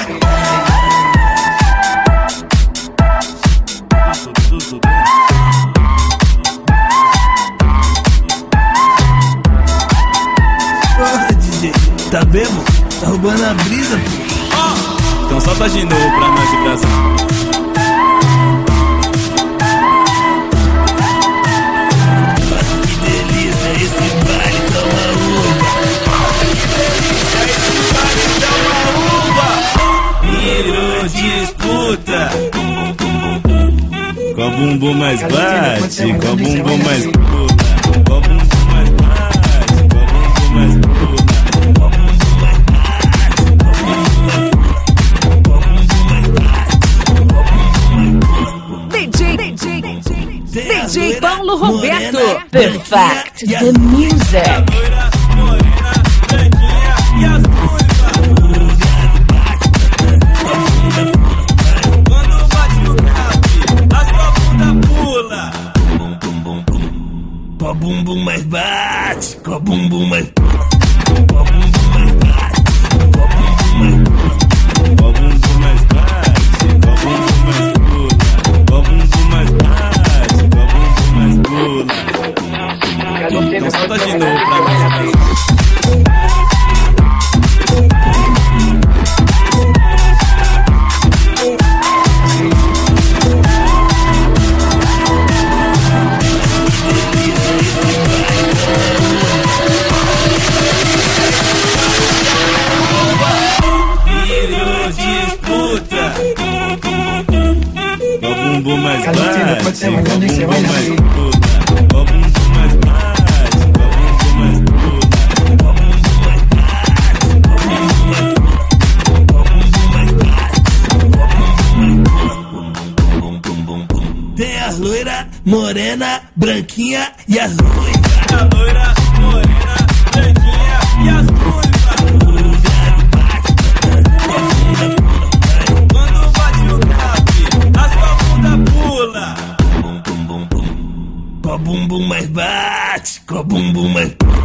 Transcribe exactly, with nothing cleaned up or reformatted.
Tá bebo? Tá roubando a brisa, pô. Oh! Então solta de novo pra nós de Brasil. Nossa, que delícia esse baile, toma uva. Nossa, que delícia esse baile, toma uva. Virou disputa. Qual bumbum mais bate? Qual bumbum mais puta? Qual bumbum mais bate? Qual bumbum mais puta? D J Paulo Roberto, Perfect the Music. Quando bate no grave, a sua bunda pula. Qual bumbum mais bate? Qual bumbum mais Qual bumbum mais bate? Qual bumbum mais Qual bumbum mais bate? Qual bumbum mais pula? Qual bumbum mais bate? Qual bumbum mais pula? Então solta de novo pra nós. Qual bumbum mais bate? Qual bumbum mais puta? Qual bumbum mais bate? Qual bumbum mais puta? Qual bumbum mais bate? Qual bumbum mais Qual bumbum mais bate? Qual bumbum mais Tem as loira, morena, branquinha e as ruivas. A loira, morena, branquinha e as ruivas. Quando bate no grave, a sua bunda pula. Qual bumbum mais bate? Qual bumbum mais